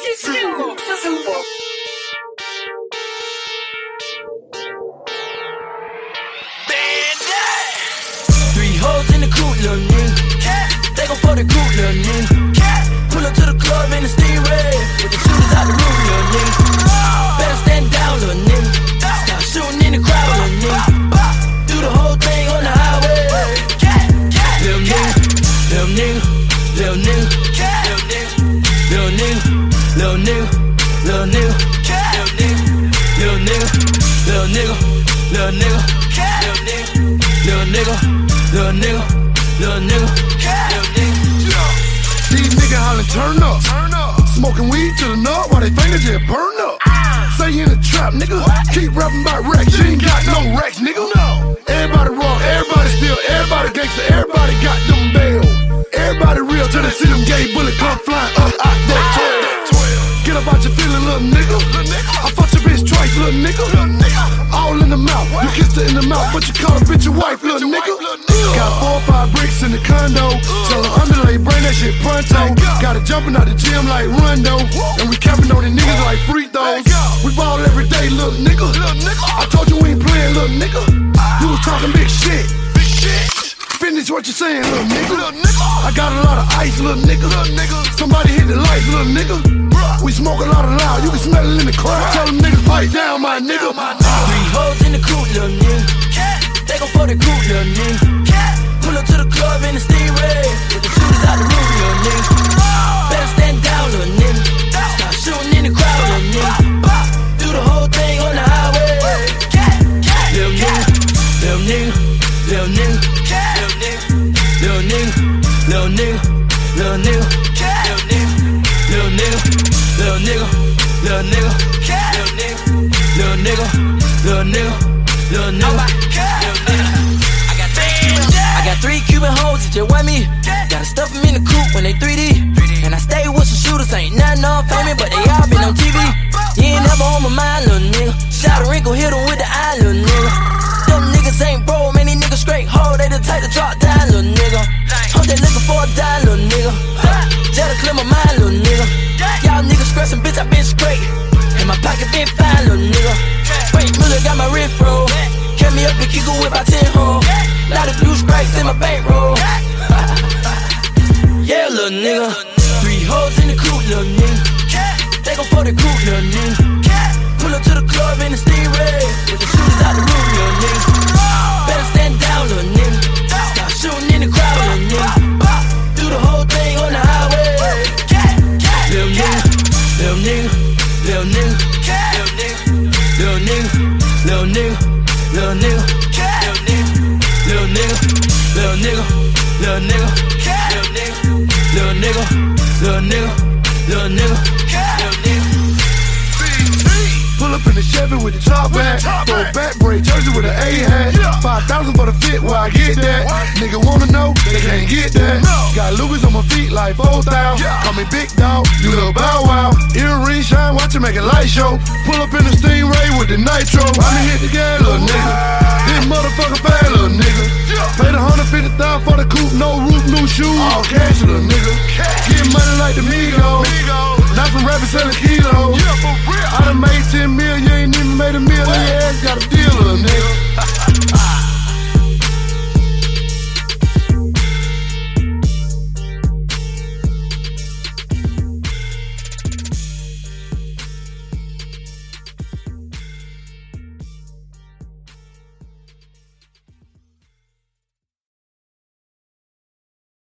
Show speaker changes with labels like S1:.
S1: Three hoes in the coupe, little nigga. They gon' for the coupe, little nigga. Pull up to the club in the steam red, with the shooters out the roof, little nigga. Better stand down, little nigga. Stop shooting in the crowd, little nigga. Do the whole thing on the highway. Little nigga, little nigga, little nigga, little nigga, little nigga, little nigga, little nigga, little nigga, little nigga, little nigga, little nigga, little nigga, little nigga, little nigga, little nigga.
S2: These niggas hollering turn up, smoking weed to the nut while they fingers just burn up. Say you in the trap, nigga. Keep rapping about racks, you ain't got no racks, nigga. Everybody wrong, everybody steal, everybody gangster, everybody got them bail. Everybody real till they see them gay bullets come flying up out that 12. Get up out your feelin', little nigga. I fucked your bitch twice, little nigga. All in the mouth, you kissed her in the mouth, but you call a bitch your wife, little nigga. Got 4 or 5 bricks in the condo, tell her underlay, bring that shit pronto. Got her jumping out the gym like Rondo, and we capping on the niggas like free throws. We ball every day, little nigga. I told you we ain't playing, little nigga. You was talking big shit. Finish what you saying, little nigga. I got a lot of ice, little nigga. Somebody hit the lights, little nigga. We smoke a lot of loud, you can smell it in the crowd. Tell them niggas pipe down, my nigga.
S1: Three hoes in the coupe, little nigga. They gon' for the coupe, little nigga. Pull up to the club in the steam red, with the shooters out the roof, little nigga. Better stand down, little nigga. Stop shooting in the crowd, little nigga. Do the whole thing on the highway. Little nigga, little nigga, little nigga, little nigga, little nigga, little nigga, little nigga, little nigga, little nigga, little nigga, little nigga, little nigga, little nigga, little nigga. I got 3 Cuban hoes that just want me. Gotta stuff them in the coupe when they 3D. And I stay with some shooters, ain't nothing on famous, but they all been on TV. You ain't never on my mind, little nigga. Shot a wrinkle, hit him with the eye, little nigga. Them niggas ain't bro, man, these niggas straight hoe. They the type to drop down, little nigga. Hope they looking for a dime, little nigga. Just to clear my mind, little nigga. Y'all niggas stressing, bitch, I been straight. And my pocket been fine, little nigga. Frank Miller got my wrist roll. Kept me up and kick whip out 10 hoes. Lot of blue stripes in my bankroll. Yeah, little nigga. 3 hoes in the coupe, little nigga. They gon' for the coupe, little nigga. Pull up to the club in the steam red, with the shooters out the roof, little nigga. Better stand down, little nigga. Stop shooting in the crowd, little nigga. Do the whole thing on the highway. Little nigga, little nigga, little nigga, little nigga, little nigga, little nigga, little nigga, little nigga, little nigga, little nigga, little nigga, little nigga, little nigga, little nigga.
S2: Pull up in the Chevy with the top hat, throw back braid jersey with an A hat. 5,000 for the fit, where I get that? Nigga wanna know, they can't get that. Got Louis on my feet like 4,000. Call me big dog, you little bow wow. Earring shine, watch it make a light show. Pull up in the Stingray with the nitro. I mean hit the gas, little nigga. This motherfucker fat, little nigga. Paid 150,000 for the coupe, no roof, new shoes. All cash, little nigga. Get money like the Migos. Not from rapping, selling kids.